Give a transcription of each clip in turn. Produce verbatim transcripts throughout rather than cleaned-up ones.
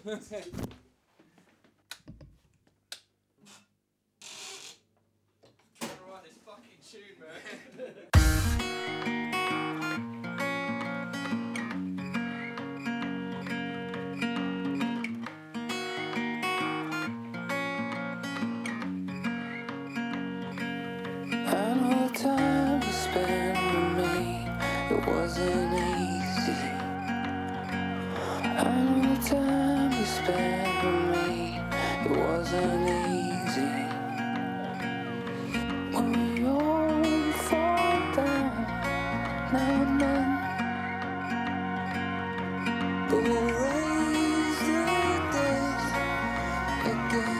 Trying to write this fucking tune, man. I know the time you spent with me, it wasn't easy. I know the time you spent with me, it wasn't easy. When we all fall down now and then, but we'll raise the dead again.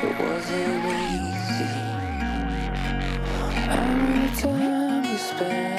Time you spend